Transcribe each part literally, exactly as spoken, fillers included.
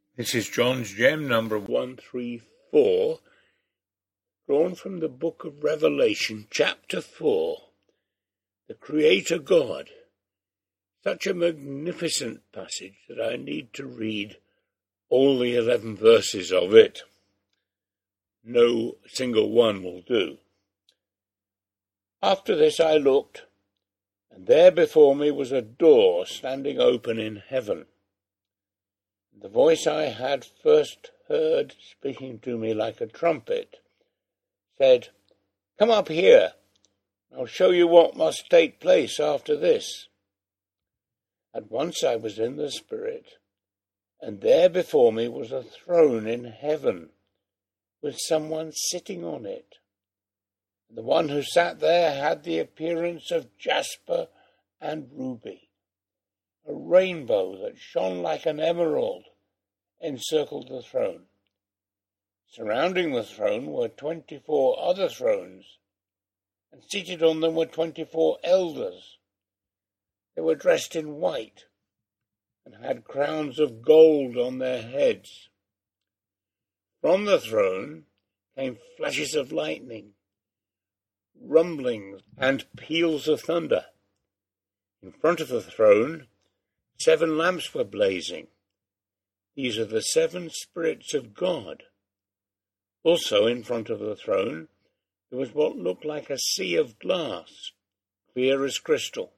This is John's Gem number one three four, drawn from the book of Revelation, chapter four. The Creator God. Such a magnificent passage that I need to read all the eleven verses of it. No single one will do. After this I looked, and there before me was a door standing open in heaven. The voice I had first heard speaking to me like a trumpet said, "Come up here, I'll show you what must take place after this." At once I was in the Spirit, and there before me was a throne in heaven, with someone sitting on it. The one who sat there had the appearance of jasper and ruby. A rainbow that shone like an emerald encircled the throne. Surrounding the throne were twenty-four other thrones, and seated on them were twenty-four elders. They were dressed in white and had crowns of gold on their heads. From the throne came flashes of lightning, rumblings, and peals of thunder. In front of the throne, seven lamps were blazing. These are the seven spirits of God. Also in front of the throne, there was what looked like a sea of glass, clear as crystal.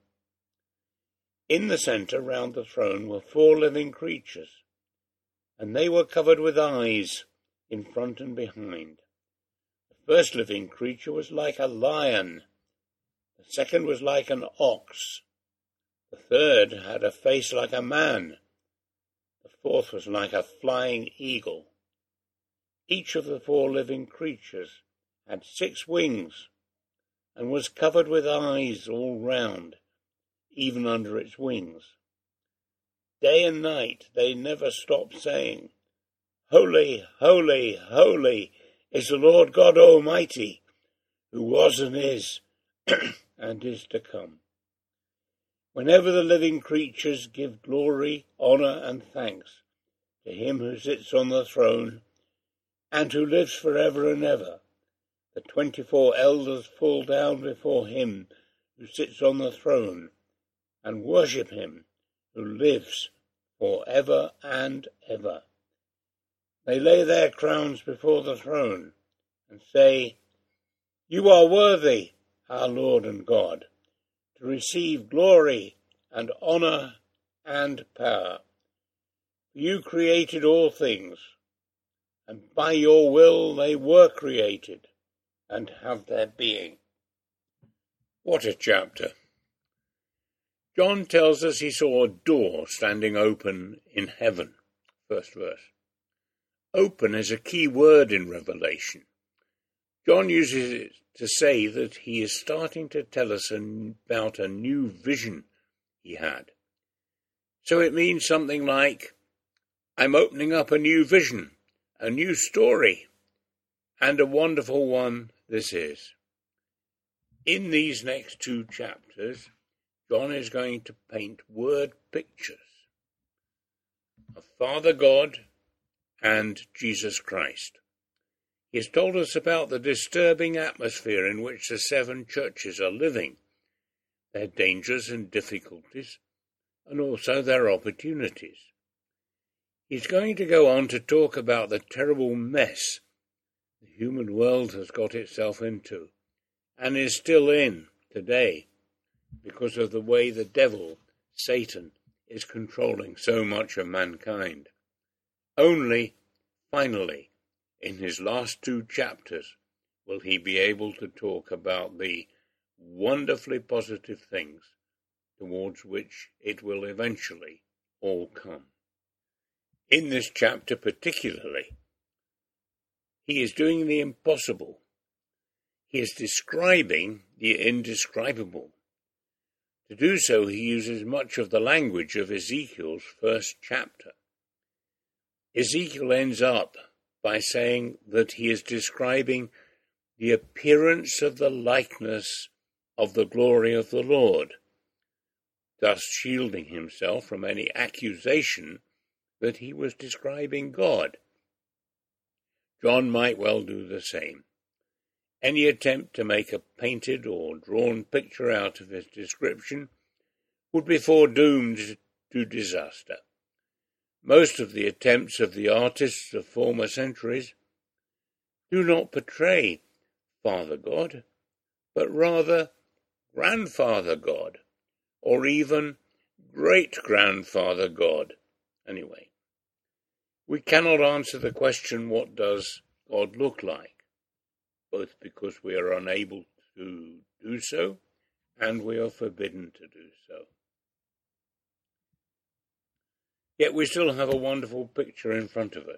In the centre, round the throne, were four living creatures, and they were covered with eyes in front and behind. The first living creature was like a lion. The second was like an ox. The third had a face like a man. The fourth was like a flying eagle. Each of the four living creatures had six wings and was covered with eyes all round, even under its wings. Day and night they never stopped saying, "Holy, holy, holy is the Lord God Almighty, who was and is, and is to come." Whenever the living creatures give glory, honour, and thanks to him who sits on the throne and who lives forever and ever, the twenty-four elders fall down before him who sits on the throne and worship him who lives for ever and ever. They lay their crowns before the throne and say, "You are worthy, our Lord and God, to receive glory and honour and power. You created all things, and by your will they were created and have their being." What a chapter! John tells us he saw a door standing open in heaven. First verse. Open is a key word in Revelation. John uses it to say that he is starting to tell us about a new vision he had. So it means something like, I'm opening up a new vision, a new story, and a wonderful one this is. In these next two chapters, John is going to paint word pictures of Father God and Jesus Christ. He has told us about the disturbing atmosphere in which the seven churches are living, their dangers and difficulties, and also their opportunities. He's going to go on to talk about the terrible mess the human world has got itself into, and is still in today, because of the way the devil, Satan, is controlling so much of mankind. Only, finally, in his last two chapters, will he be able to talk about the wonderfully positive things towards which it will eventually all come. In this chapter particularly, he is doing the impossible. He is describing the indescribable. To do so, he uses much of the language of Ezekiel's first chapter. Ezekiel ends up by saying that he is describing the appearance of the likeness of the glory of the Lord, thus shielding himself from any accusation that he was describing God. John might well do the same. Any attempt to make a painted or drawn picture out of his description would be foredoomed to disaster. Most of the attempts of the artists of former centuries do not portray Father God, but rather Grandfather God, or even Great-Grandfather God. Anyway, we cannot answer the question, what does God look like? Both because we are unable to do so, and we are forbidden to do so. Yet we still have a wonderful picture in front of us.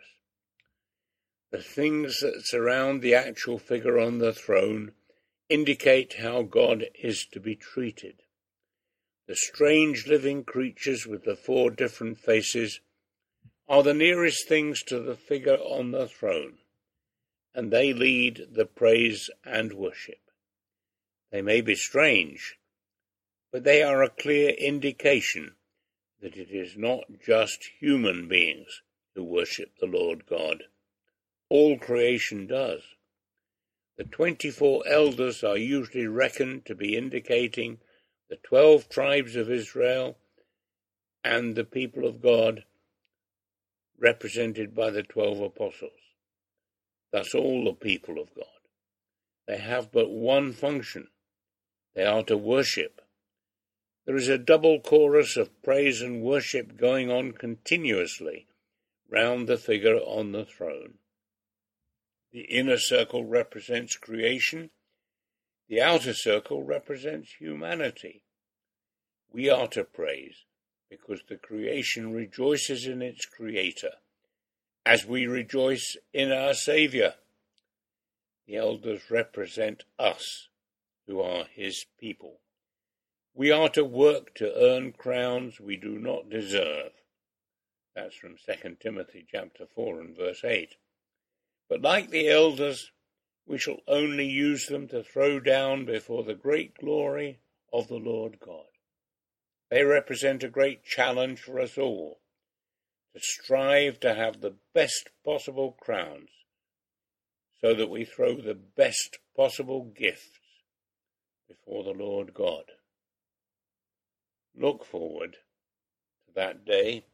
The things that surround the actual figure on the throne indicate how God is to be treated. The strange living creatures with the four different faces are the nearest things to the figure on the throne, and they lead the praise and worship. They may be strange, but they are a clear indication that it is not just human beings who worship the Lord God. All creation does. The twenty-four elders are usually reckoned to be indicating the twelve tribes of Israel and the people of God, represented by the twelve apostles. Thus all the people of God. They have but one function. They are to worship. There is a double chorus of praise and worship going on continuously round the figure on the throne. The inner circle represents creation. The outer circle represents humanity. We are to praise because the creation rejoices in its Creator, as we rejoice in our Saviour. The elders represent us, who are his people. We are to work to earn crowns we do not deserve. That's from Second Timothy chapter four and verse eight. But like the elders, we shall only use them to throw down before the great glory of the Lord God. They represent a great challenge for us all, to strive to have the best possible crowns, so that we throw the best possible gifts before the Lord God. Look forward to that day